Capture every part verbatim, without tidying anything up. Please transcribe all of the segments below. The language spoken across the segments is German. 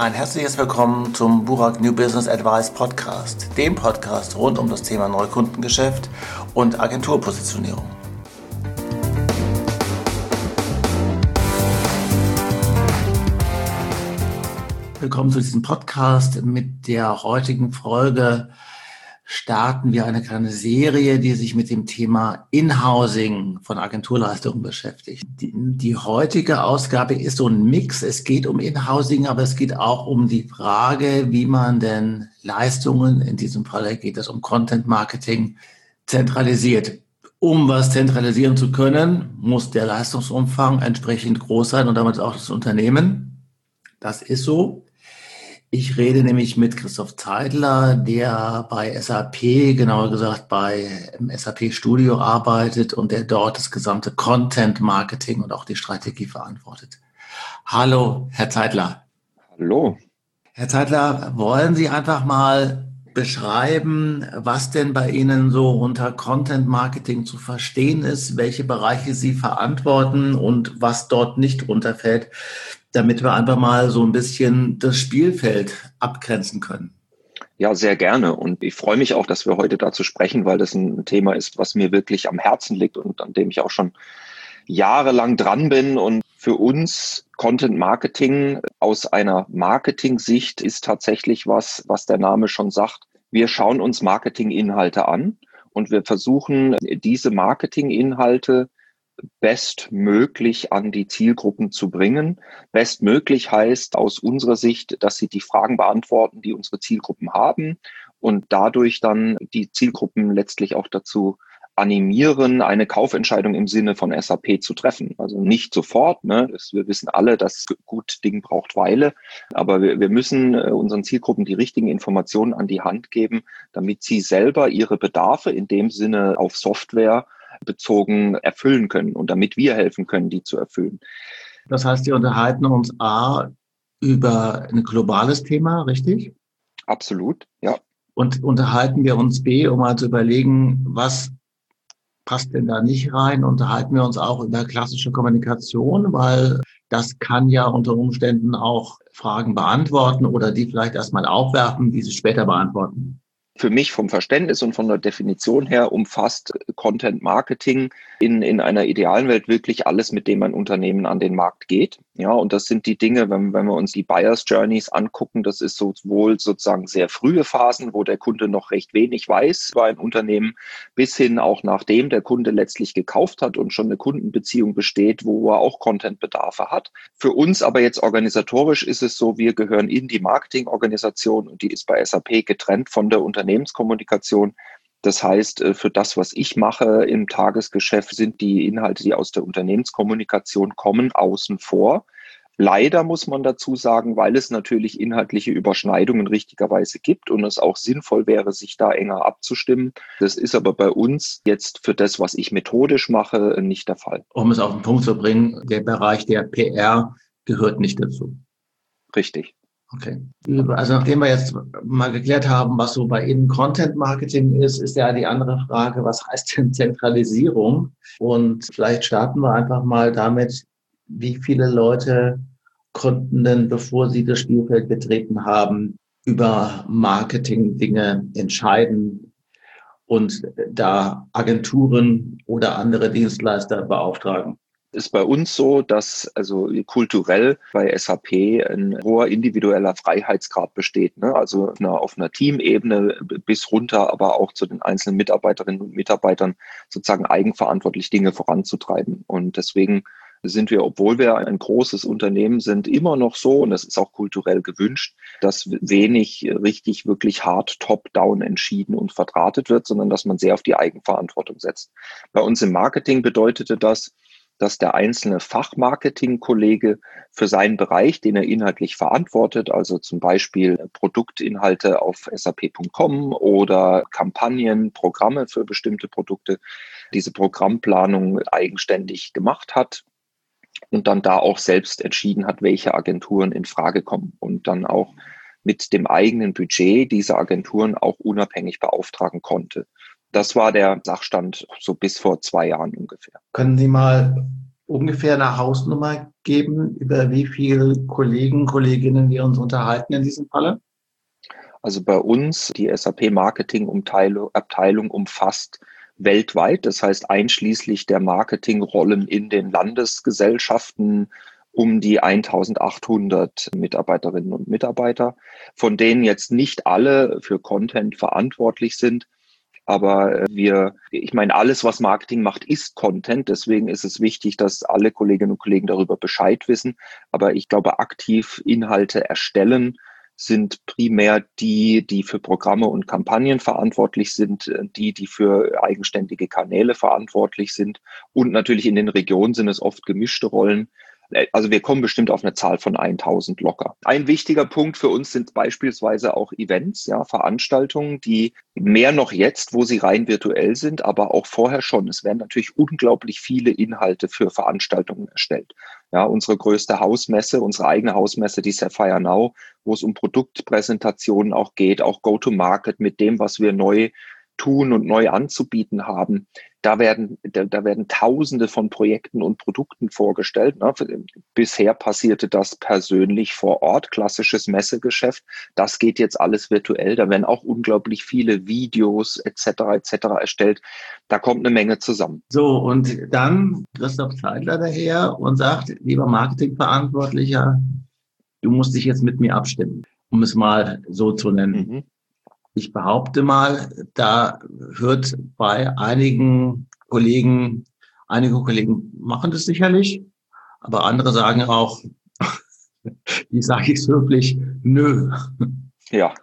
Ein herzliches Willkommen zum Burak New Business Advice Podcast, dem Podcast rund um das Thema Neukundengeschäft und Agenturpositionierung. Willkommen zu diesem Podcast. Mit der heutigen Folge starten wir eine kleine Serie, die sich mit dem Thema Inhousing von Agenturleistungen beschäftigt. Die, die heutige Ausgabe ist so ein Mix. Es geht um Inhousing, aber es geht auch um die Frage, wie man denn Leistungen, in diesem Fall geht es um Content Marketing, zentralisiert. Um was zentralisieren zu können, muss der Leistungsumfang entsprechend groß sein und damit auch das Unternehmen. Das ist so. Ich rede nämlich mit Christoph Zeidler, der bei S A P, genauer gesagt bei S A P Studio arbeitet und der dort das gesamte Content Marketing und auch die Strategie verantwortet. Hallo, Herr Zeidler. Hallo. Herr Zeidler, wollen Sie einfach mal beschreiben, was denn bei Ihnen so unter Content Marketing zu verstehen ist, welche Bereiche Sie verantworten und was dort nicht runterfällt, damit wir einfach mal so ein bisschen das Spielfeld abgrenzen können? Ja, sehr gerne. Und ich freue mich auch, dass wir heute dazu sprechen, weil das ein Thema ist, was mir wirklich am Herzen liegt und an dem ich auch schon jahrelang dran bin. Und für uns Content Marketing aus einer Marketing-Sicht ist tatsächlich was, was der Name schon sagt. Wir schauen uns Marketinginhalte an und wir versuchen, diese Marketinginhalte bestmöglich an die Zielgruppen zu bringen. Bestmöglich heißt aus unserer Sicht, dass sie die Fragen beantworten, die unsere Zielgruppen haben und dadurch dann die Zielgruppen letztlich auch dazu animieren, eine Kaufentscheidung im Sinne von S A P zu treffen. Also nicht sofort, ne? Das, wir wissen alle, dass gut Ding braucht Weile, aber wir, wir müssen äh, unseren Zielgruppen die richtigen Informationen an die Hand geben, damit sie selber ihre Bedarfe in dem Sinne auf Software bezogen erfüllen können und damit wir helfen können, die zu erfüllen. Das heißt, wir unterhalten uns A über ein globales Thema, richtig? Absolut, ja. Und unterhalten wir uns B, um mal zu überlegen, was passt denn da nicht rein? Unterhalten wir uns auch über klassische Kommunikation, weil das kann ja unter Umständen auch Fragen beantworten oder die vielleicht erstmal aufwerfen, die sie später beantworten. Für mich vom Verständnis und von der Definition her umfasst Content Marketing in, in einer idealen Welt wirklich alles, mit dem ein Unternehmen an den Markt geht. Ja, und das sind die Dinge, wenn, wenn wir uns die Buyers Journeys angucken, das ist sowohl sozusagen sehr frühe Phasen, wo der Kunde noch recht wenig weiß über ein Unternehmen, bis hin auch nachdem der Kunde letztlich gekauft hat und schon eine Kundenbeziehung besteht, wo er auch Contentbedarfe hat. Für uns aber jetzt organisatorisch ist es so, wir gehören in die Marketingorganisation und die ist bei S A P getrennt von der Unternehmenskommunikation. Das heißt, für das, was ich mache im Tagesgeschäft, sind die Inhalte, die aus der Unternehmenskommunikation kommen, außen vor. Leider muss man dazu sagen, weil es natürlich inhaltliche Überschneidungen richtigerweise gibt und es auch sinnvoll wäre, sich da enger abzustimmen. Das ist aber bei uns jetzt für das, was ich methodisch mache, nicht der Fall. Um es auf den Punkt zu bringen, der Bereich der P R gehört nicht dazu. Richtig. Okay. Also nachdem wir jetzt mal geklärt haben, was so bei Ihnen Content Marketing ist, ist ja die andere Frage, was heißt denn Zentralisierung? Und vielleicht starten wir einfach mal damit, wie viele Leute konnten denn, bevor sie das Spielfeld betreten haben, über Marketing-Dinge entscheiden und da Agenturen oder andere Dienstleister beauftragen? Ist bei uns so, dass also kulturell bei S A P ein hoher individueller Freiheitsgrad besteht, ne? Also auf einer, auf einer Teamebene bis runter, aber auch zu den einzelnen Mitarbeiterinnen und Mitarbeitern sozusagen eigenverantwortlich Dinge voranzutreiben. Und deswegen sind wir, obwohl wir ein großes Unternehmen sind, immer noch so, und das ist auch kulturell gewünscht, dass wenig richtig wirklich hart top-down entschieden und verdrahtet wird, sondern dass man sehr auf die Eigenverantwortung setzt. Bei uns im Marketing bedeutete das, dass der einzelne Fachmarketing-Kollege für seinen Bereich, den er inhaltlich verantwortet, also zum Beispiel Produktinhalte auf S A P Punkt com oder Kampagnen, Programme für bestimmte Produkte, diese Programmplanung eigenständig gemacht hat und dann da auch selbst entschieden hat, welche Agenturen in Frage kommen und dann auch mit dem eigenen Budget diese Agenturen auch unabhängig beauftragen konnte. Das war der Sachstand so bis vor zwei Jahren ungefähr. Können Sie mal ungefähr eine Hausnummer geben, über wie viele Kollegen, Kolleginnen wir uns unterhalten in diesem Falle? Also bei uns, die S A P-Marketing-Abteilung umfasst weltweit, das heißt einschließlich der Marketingrollen in den Landesgesellschaften, um die eintausendachthundert Mitarbeiterinnen und Mitarbeiter, von denen jetzt nicht alle für Content verantwortlich sind. Aber wir, ich meine, alles, was Marketing macht, ist Content. Deswegen ist es wichtig, dass alle Kolleginnen und Kollegen darüber Bescheid wissen. Aber ich glaube, aktiv Inhalte erstellen sind primär die, die für Programme und Kampagnen verantwortlich sind, die, die für eigenständige Kanäle verantwortlich sind. Und natürlich in den Regionen sind es oft gemischte Rollen. Also wir kommen bestimmt auf eine Zahl von tausend locker. Ein wichtiger Punkt für uns sind beispielsweise auch Events, ja, Veranstaltungen, die mehr noch jetzt, wo sie rein virtuell sind, aber auch vorher schon. Es werden natürlich unglaublich viele Inhalte für Veranstaltungen erstellt. Ja, unsere größte Hausmesse, unsere eigene Hausmesse, die Sapphire Now, wo es um Produktpräsentationen auch geht, auch Go-to-Market mit dem, was wir neu tun und neu anzubieten haben. Da werden, da, da werden Tausende von Projekten und Produkten vorgestellt. Ne? Bisher passierte das persönlich vor Ort, klassisches Messegeschäft. Das geht jetzt alles virtuell. Da werden auch unglaublich viele Videos et cetera et cetera erstellt. Da kommt eine Menge zusammen. So, und dann Christoph Zeidler daher und sagt, lieber Marketingverantwortlicher, du musst dich jetzt mit mir abstimmen, um es mal so zu nennen. Mhm. Ich behaupte mal, da hört bei einigen Kollegen, einige Kollegen machen das sicherlich, aber andere sagen auch, wie sage ich es höflich, nö. Ja,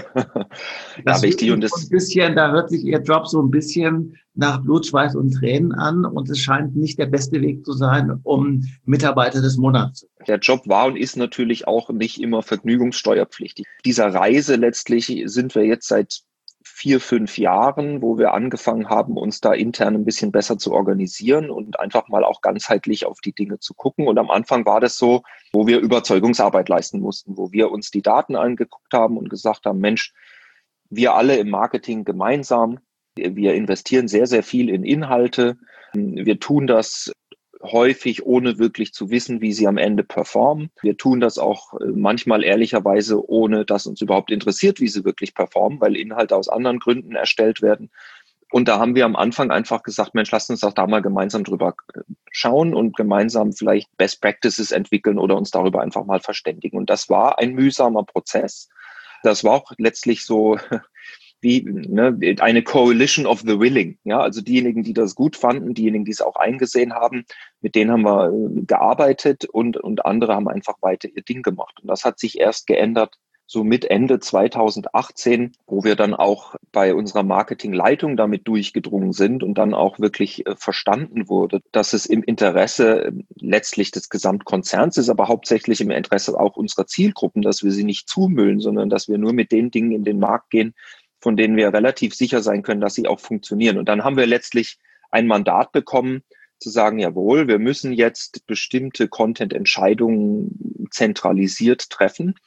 das ja, wichtig. Und und das ein bisschen, da hört sich Ihr Job so ein bisschen nach Blut, Schweiß und Tränen an und es scheint nicht der beste Weg zu sein, um Mitarbeiter des Monats zu werden. Der Job war und ist natürlich auch nicht immer vergnügungssteuerpflichtig. Dieser Reise letztlich sind wir jetzt seit vier, fünf Jahren, wo wir angefangen haben, uns da intern ein bisschen besser zu organisieren und einfach mal auch ganzheitlich auf die Dinge zu gucken. Und am Anfang war das so, wo wir Überzeugungsarbeit leisten mussten, wo wir uns die Daten angeguckt haben und gesagt haben, Mensch, wir alle im Marketing gemeinsam, wir investieren sehr, sehr viel in Inhalte. Wir tun das häufig, ohne wirklich zu wissen, wie sie am Ende performen. Wir tun das auch manchmal ehrlicherweise, ohne dass uns überhaupt interessiert, wie sie wirklich performen, weil Inhalte aus anderen Gründen erstellt werden. Und da haben wir am Anfang einfach gesagt, Mensch, lasst uns doch da mal gemeinsam drüber schauen und gemeinsam vielleicht Best Practices entwickeln oder uns darüber einfach mal verständigen. Und das war ein mühsamer Prozess. Das war auch letztlich so wie ne, eine Coalition of the Willing. Ja, also diejenigen, die das gut fanden, diejenigen, die es auch eingesehen haben, mit denen haben wir gearbeitet und, und andere haben einfach weiter ihr Ding gemacht. Und das hat sich erst geändert, so mit Ende zweitausendachtzehn, wo wir dann auch bei unserer Marketingleitung damit durchgedrungen sind und dann auch wirklich äh, verstanden wurde, dass es im Interesse äh, letztlich des Gesamtkonzerns ist, aber hauptsächlich im Interesse auch unserer Zielgruppen, dass wir sie nicht zumüllen, sondern dass wir nur mit den Dingen in den Markt gehen, von denen wir relativ sicher sein können, dass sie auch funktionieren. Und dann haben wir letztlich ein Mandat bekommen, zu sagen, jawohl, wir müssen jetzt bestimmte Content-Entscheidungen zentralisiert treffen.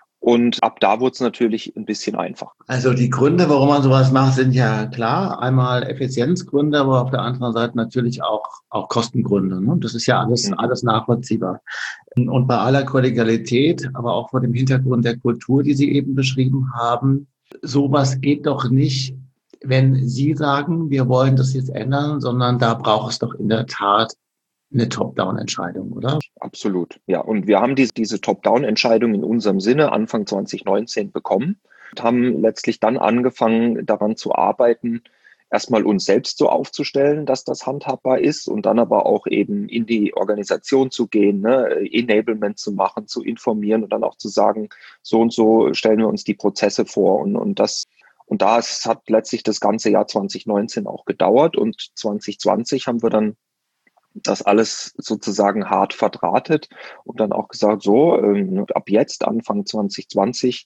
Und ab da wurde es natürlich ein bisschen einfach. Also die Gründe, warum man sowas macht, sind ja klar. Einmal Effizienzgründe, aber auf der anderen Seite natürlich auch, auch Kostengründe. Ne? Das ist ja alles, mhm. alles nachvollziehbar. Und bei aller Kollegialität, aber auch vor dem Hintergrund der Kultur, die Sie eben beschrieben haben, sowas geht doch nicht, wenn Sie sagen, wir wollen das jetzt ändern, sondern da braucht es doch in der Tat eine Top-Down-Entscheidung, oder? Absolut, ja. Und wir haben diese, diese Top-Down-Entscheidung in unserem Sinne Anfang zwanzig neunzehn bekommen und haben letztlich dann angefangen, daran zu arbeiten, erstmal uns selbst so aufzustellen, dass das handhabbar ist und dann aber auch eben in die Organisation zu gehen, ne, Enablement zu machen, zu informieren und dann auch zu sagen, so und so stellen wir uns die Prozesse vor. Und, und das und das hat letztlich das ganze Jahr zwanzig neunzehn auch gedauert und zwanzig zwanzig haben wir dann das alles sozusagen hart verdrahtet und dann auch gesagt, so, ähm, ab jetzt, Anfang zwanzig zwanzig,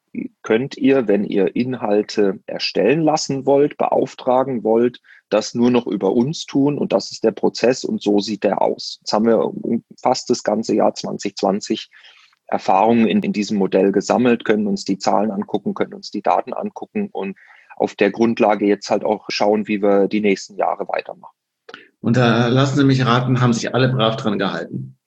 könnt ihr, wenn ihr Inhalte erstellen lassen wollt, beauftragen wollt, das nur noch über uns tun und das ist der Prozess und so sieht der aus. Jetzt haben wir fast das ganze Jahr zwanzig zwanzig Erfahrungen in, in diesem Modell gesammelt, können uns die Zahlen angucken, können uns die Daten angucken und auf der Grundlage jetzt halt auch schauen, wie wir die nächsten Jahre weitermachen. Und da lassen Sie mich raten, haben sich alle brav dran gehalten?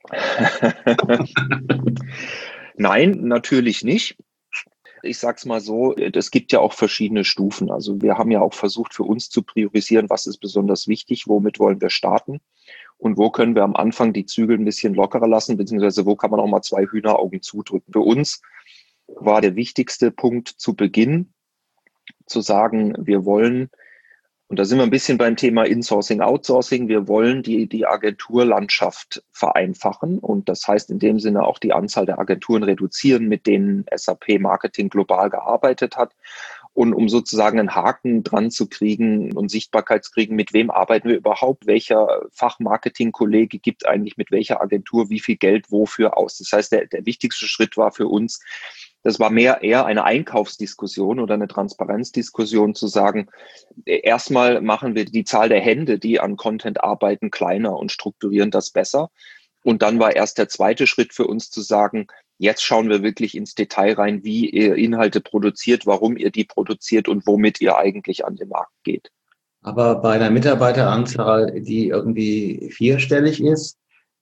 Nein, natürlich nicht. Ich sag's mal so, es gibt ja auch verschiedene Stufen. Also wir haben ja auch versucht, für uns zu priorisieren, was ist besonders wichtig, womit wollen wir starten und wo können wir am Anfang die Zügel ein bisschen lockerer lassen, beziehungsweise wo kann man auch mal zwei Hühneraugen zudrücken. Für uns war der wichtigste Punkt zu Beginn zu sagen, wir wollen, und da sind wir ein bisschen beim Thema Insourcing, Outsourcing. Wir wollen die, die Agenturlandschaft vereinfachen. Und das heißt in dem Sinne auch die Anzahl der Agenturen reduzieren, mit denen S A P Marketing global gearbeitet hat. Und um sozusagen einen Haken dran zu kriegen und Sichtbarkeit zu kriegen, mit wem arbeiten wir überhaupt? Welcher Fachmarketing-Kollege gibt eigentlich mit welcher Agentur wie viel Geld wofür aus? Das heißt, der, der wichtigste Schritt war für uns, das war mehr eher eine Einkaufsdiskussion oder eine Transparenzdiskussion zu sagen, erstmal machen wir die Zahl der Hände, die an Content arbeiten, kleiner und strukturieren das besser. Und dann war erst der zweite Schritt für uns zu sagen, jetzt schauen wir wirklich ins Detail rein, wie ihr Inhalte produziert, warum ihr die produziert und womit ihr eigentlich an den Markt geht. Aber bei einer Mitarbeiteranzahl, die irgendwie vierstellig ist,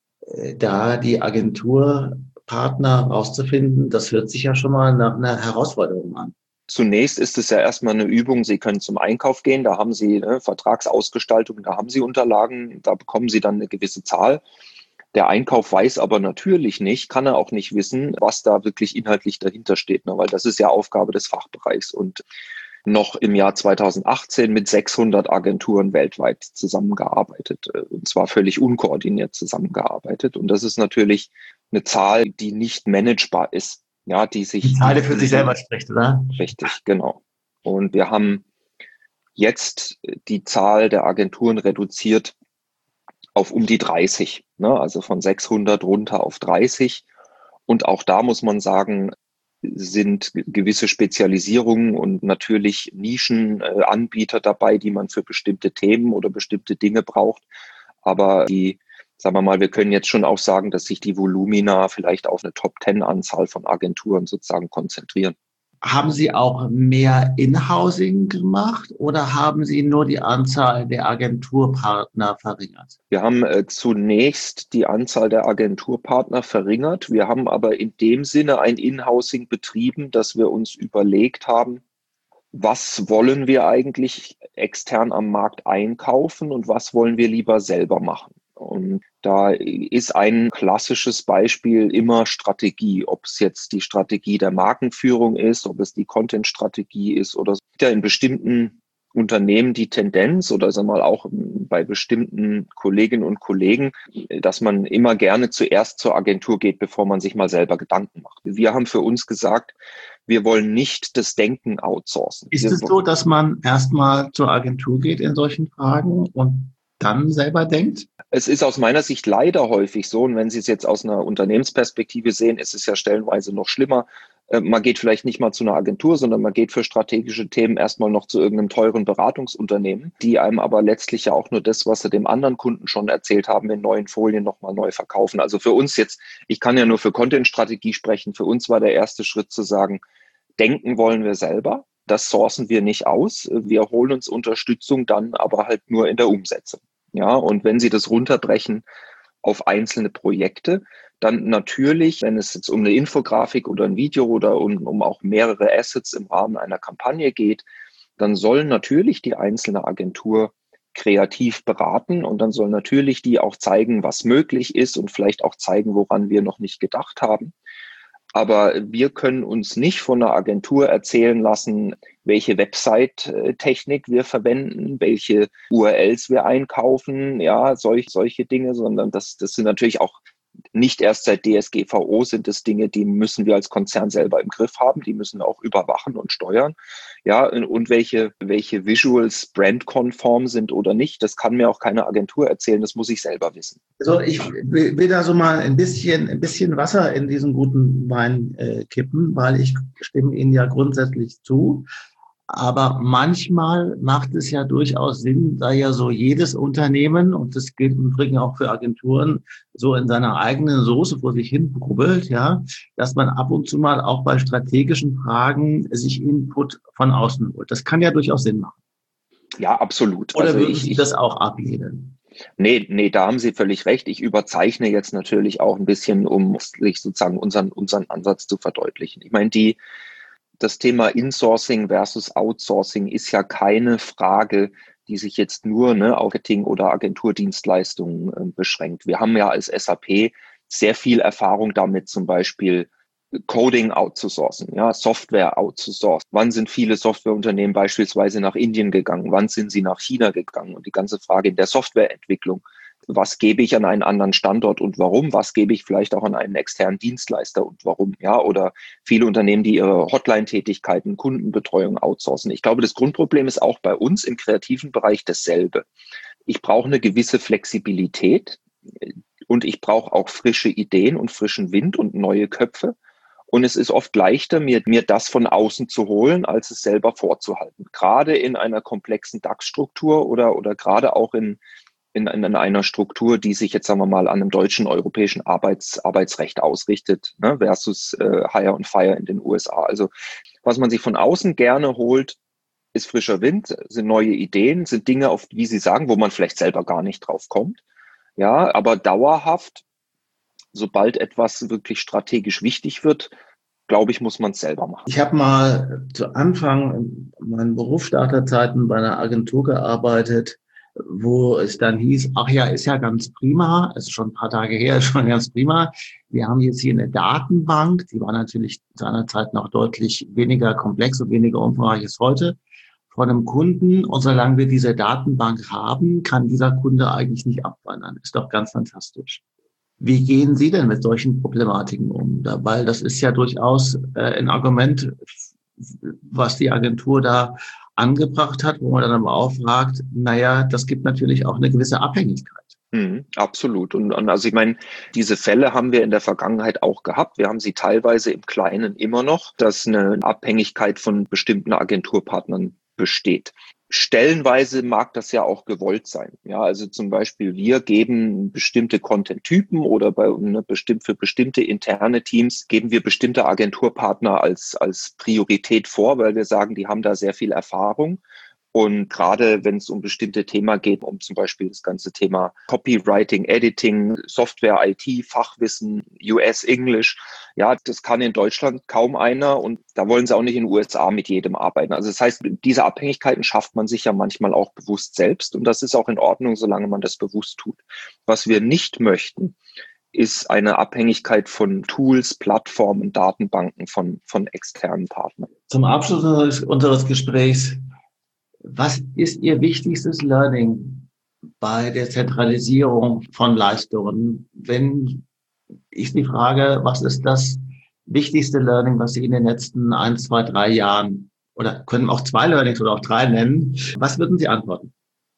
da die Agenturpartner rauszufinden, das hört sich ja schon mal nach einer Herausforderung an. Zunächst ist es ja erstmal eine Übung. Sie können zum Einkauf gehen, da haben Sie eine Vertragsausgestaltung, da haben Sie Unterlagen, da bekommen Sie dann eine gewisse Zahl. Der Einkauf weiß aber natürlich nicht, kann er auch nicht wissen, was da wirklich inhaltlich dahinter steht, ne? Weil das ist ja Aufgabe des Fachbereichs. Und noch im Jahr zweitausendachtzehn mit sechshundert Agenturen weltweit zusammengearbeitet, und zwar völlig unkoordiniert zusammengearbeitet. Und das ist natürlich eine Zahl, die nicht managebar ist. Ja, die sich. Die Zahl, die für sich selber spricht, oder? Richtig, genau. Und wir haben jetzt die Zahl der Agenturen reduziert auf um die dreißig, ne? Also von sechshundert runter auf dreißig. Und auch da muss man sagen, sind gewisse Spezialisierungen und natürlich Nischenanbieter dabei, die man für bestimmte Themen oder bestimmte Dinge braucht. Aber die, sagen wir mal, wir können jetzt schon auch sagen, dass sich die Volumina vielleicht auf eine Top-Zehn-Anzahl von Agenturen sozusagen konzentrieren. Haben Sie auch mehr In-Housing gemacht oder haben Sie nur die Anzahl der Agenturpartner verringert? Wir haben äh, zunächst die Anzahl der Agenturpartner verringert. Wir haben aber in dem Sinne ein In-Housing betrieben, dass wir uns überlegt haben, was wollen wir eigentlich extern am Markt einkaufen und was wollen wir lieber selber machen. Und da ist ein klassisches Beispiel immer Strategie, ob es jetzt die Strategie der Markenführung ist, ob es die Content-Strategie ist oder so. Ja, in bestimmten Unternehmen die Tendenz oder sagen wir mal auch bei bestimmten Kolleginnen und Kollegen, dass man immer gerne zuerst zur Agentur geht, bevor man sich mal selber Gedanken macht. Wir haben für uns gesagt, wir wollen nicht das Denken outsourcen. Ist es so, dass man erstmal zur Agentur geht in solchen Fragen und dann selber denkt? Es ist aus meiner Sicht leider häufig so, und wenn Sie es jetzt aus einer Unternehmensperspektive sehen, ist es ja stellenweise noch schlimmer. Man geht vielleicht nicht mal zu einer Agentur, sondern man geht für strategische Themen erstmal noch zu irgendeinem teuren Beratungsunternehmen, die einem aber letztlich ja auch nur das, was sie dem anderen Kunden schon erzählt haben, in neuen Folien nochmal neu verkaufen. Also für uns jetzt, ich kann ja nur für Content-Strategie sprechen, für uns war der erste Schritt zu sagen, denken wollen wir selber. Das sourcen wir nicht aus. Wir holen uns Unterstützung dann aber halt nur in der Umsetzung. Ja, und wenn Sie das runterbrechen auf einzelne Projekte, dann natürlich, wenn es jetzt um eine Infografik oder ein Video oder um, um auch mehrere Assets im Rahmen einer Kampagne geht, dann soll natürlich die einzelne Agentur kreativ beraten und dann soll natürlich die auch zeigen, was möglich ist und vielleicht auch zeigen, woran wir noch nicht gedacht haben. Aber wir können uns nicht von einer Agentur erzählen lassen, welche Website-Technik wir verwenden, welche U R Ls wir einkaufen, ja, solch, solche Dinge, sondern das, das sind natürlich auch nicht erst seit D S G V O sind es Dinge, die müssen wir als Konzern selber im Griff haben, die müssen wir auch überwachen und steuern. Ja, und welche, welche Visuals brandkonform sind oder nicht, das kann mir auch keine Agentur erzählen, das muss ich selber wissen. Also ich will, will da so mal ein bisschen, ein bisschen Wasser in diesen guten Wein äh, kippen, weil ich stimme Ihnen ja grundsätzlich zu. Aber manchmal macht es ja durchaus Sinn, da ja so jedes Unternehmen, und das gilt im Übrigen auch für Agenturen, so in seiner eigenen Soße vor sich hin brubbelt, ja, dass man ab und zu mal auch bei strategischen Fragen sich Input von außen holt. Das kann ja durchaus Sinn machen. Ja, absolut. Oder also würden ich, Sie ich, das auch ablehnen? Nee, nee, da haben Sie völlig recht. Ich überzeichne jetzt natürlich auch ein bisschen, um sich sozusagen unseren, unseren Ansatz zu verdeutlichen. Ich meine, die, das Thema Insourcing versus Outsourcing ist ja keine Frage, die sich jetzt nur ne, auf Marketing- oder Agenturdienstleistungen äh, beschränkt. Wir haben ja als S A P sehr viel Erfahrung damit, zum Beispiel Coding outzusourcen, ja, Software outzusourcen. Wann sind viele Softwareunternehmen beispielsweise nach Indien gegangen? Wann sind sie nach China gegangen? Und die ganze Frage in der Softwareentwicklung. Was gebe ich an einen anderen Standort und warum? Was gebe ich vielleicht auch an einen externen Dienstleister und warum? Ja, oder viele Unternehmen, die ihre Hotline-Tätigkeiten, Kundenbetreuung outsourcen. Ich glaube, das Grundproblem ist auch bei uns im kreativen Bereich dasselbe. Ich brauche eine gewisse Flexibilität und ich brauche auch frische Ideen und frischen Wind und neue Köpfe. Und es ist oft leichter, mir, mir das von außen zu holen, als es selber vorzuhalten. Gerade in einer komplexen D A X-Struktur oder, oder gerade auch in, in, in einer Struktur, die sich jetzt, sagen wir mal, an einem deutschen, europäischen Arbeits, Arbeitsrecht ausrichtet, ne, versus äh, Hire und Fire in den U S A. Also was man sich von außen gerne holt, ist frischer Wind, sind neue Ideen, sind Dinge, auf wie Sie sagen, wo man vielleicht selber gar nicht drauf kommt. Ja, aber dauerhaft, sobald etwas wirklich strategisch wichtig wird, glaube ich, muss man es selber machen. Ich habe mal zu Anfang meinen Berufsstarterzeiten bei einer Agentur gearbeitet, wo es dann hieß, ach ja, ist ja ganz prima, es ist schon ein paar Tage her, ist schon ganz prima. Wir haben jetzt hier eine Datenbank, die war natürlich seinerzeit noch deutlich weniger komplex und weniger umfangreich als heute, von einem Kunden. Und solange wir diese Datenbank haben, kann dieser Kunde eigentlich nicht abwandern. Ist doch ganz fantastisch. Wie gehen Sie denn mit solchen Problematiken um? Weil das ist ja durchaus äh, ein Argument, was die Agentur da angebracht hat, wo man dann aber auch fragt, naja, das gibt natürlich auch eine gewisse Abhängigkeit. Mhm, absolut. Und, und also ich meine, diese Fälle haben wir in der Vergangenheit auch gehabt. Wir haben sie teilweise im Kleinen immer noch, dass eine Abhängigkeit von bestimmten Agenturpartnern besteht. Stellenweise mag das ja auch gewollt sein. Ja, also zum Beispiel wir geben bestimmte Content-Typen oder bei ne, bestimmt für bestimmte interne Teams geben wir bestimmte Agenturpartner als als Priorität vor, weil wir sagen, die haben da sehr viel Erfahrung. Und gerade wenn es um bestimmte Themen geht, um zum Beispiel das ganze Thema Copywriting, Editing, Software, I T, Fachwissen, U S, Englisch, ja, das kann in Deutschland kaum einer und da wollen sie auch nicht in den U S A mit jedem arbeiten. Also das heißt, diese Abhängigkeiten schafft man sich ja manchmal auch bewusst selbst und das ist auch in Ordnung, solange man das bewusst tut. Was wir nicht möchten, ist eine Abhängigkeit von Tools, Plattformen, Datenbanken von, von externen Partnern. Zum Abschluss unseres Gesprächs, was ist Ihr wichtigstes Learning bei der Zentralisierung von Leistungen? Wenn ich Sie frage, was ist das wichtigste Learning, was Sie in den letzten ein, zwei, drei Jahren oder können auch zwei Learnings oder auch drei nennen, was würden Sie antworten?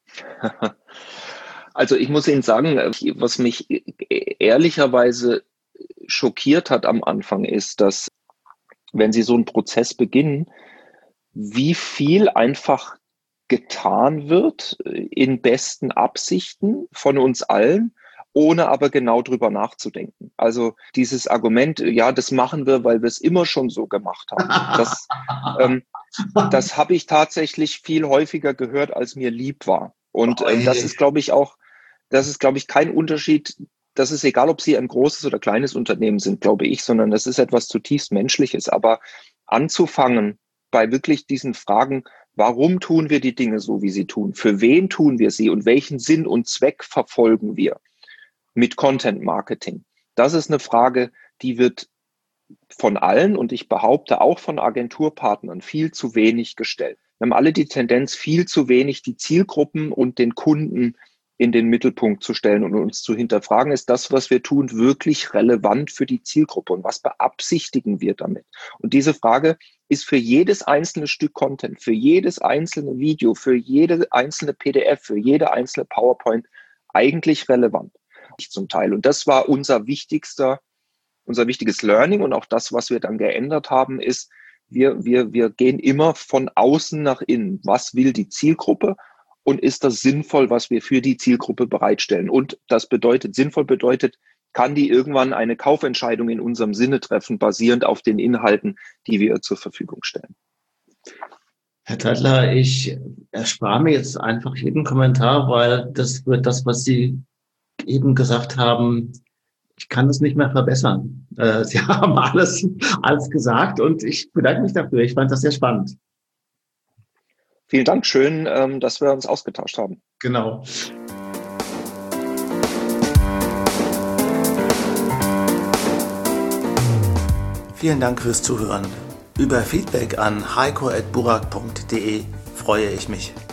Also ich muss Ihnen sagen, was mich ehrlicherweise schockiert hat am Anfang ist, dass wenn Sie so einen Prozess beginnen, wie viel einfach getan wird in besten Absichten von uns allen, ohne aber genau drüber nachzudenken. Also dieses Argument, ja, das machen wir, weil wir es immer schon so gemacht haben. Das, ähm, das habe ich tatsächlich viel häufiger gehört, als mir lieb war. Und äh, das ist, glaube ich, auch, das ist, glaube ich, kein Unterschied. Das ist egal, ob Sie ein großes oder kleines Unternehmen sind, glaube ich, sondern das ist etwas zutiefst Menschliches. Aber anzufangen bei wirklich diesen Fragen, warum tun wir die Dinge so, wie sie tun? Für wen tun wir sie und welchen Sinn und Zweck verfolgen wir mit Content Marketing? Das ist eine Frage, die wird von allen und ich behaupte auch von Agenturpartnern viel zu wenig gestellt. Wir haben alle die Tendenz, viel zu wenig die Zielgruppen und den Kunden in den Mittelpunkt zu stellen und uns zu hinterfragen, ist das, was wir tun, wirklich relevant für die Zielgruppe und was beabsichtigen wir damit? Und diese Frage ist für jedes einzelne Stück Content, für jedes einzelne Video, für jede einzelne P D F, für jede einzelne PowerPoint eigentlich relevant. Zum Teil. Und das war unser wichtigster, unser wichtiges Learning und auch das, was wir dann geändert haben, ist, wir, wir, wir gehen immer von außen nach innen. Was will die Zielgruppe? Und ist das sinnvoll, was wir für die Zielgruppe bereitstellen? Und das bedeutet, sinnvoll bedeutet, kann die irgendwann eine Kaufentscheidung in unserem Sinne treffen, basierend auf den Inhalten, die wir zur Verfügung stellen. Herr Teitler, ich erspare mir jetzt einfach jeden Kommentar, weil das wird das, was Sie eben gesagt haben, ich kann es nicht mehr verbessern. Äh, Sie haben alles, alles gesagt und ich bedanke mich dafür. Ich fand das sehr spannend. Vielen Dank, schön, ähm, dass wir uns ausgetauscht haben. Genau. Vielen Dank fürs Zuhören. Über Feedback an heiko at burak punkt de freue ich mich.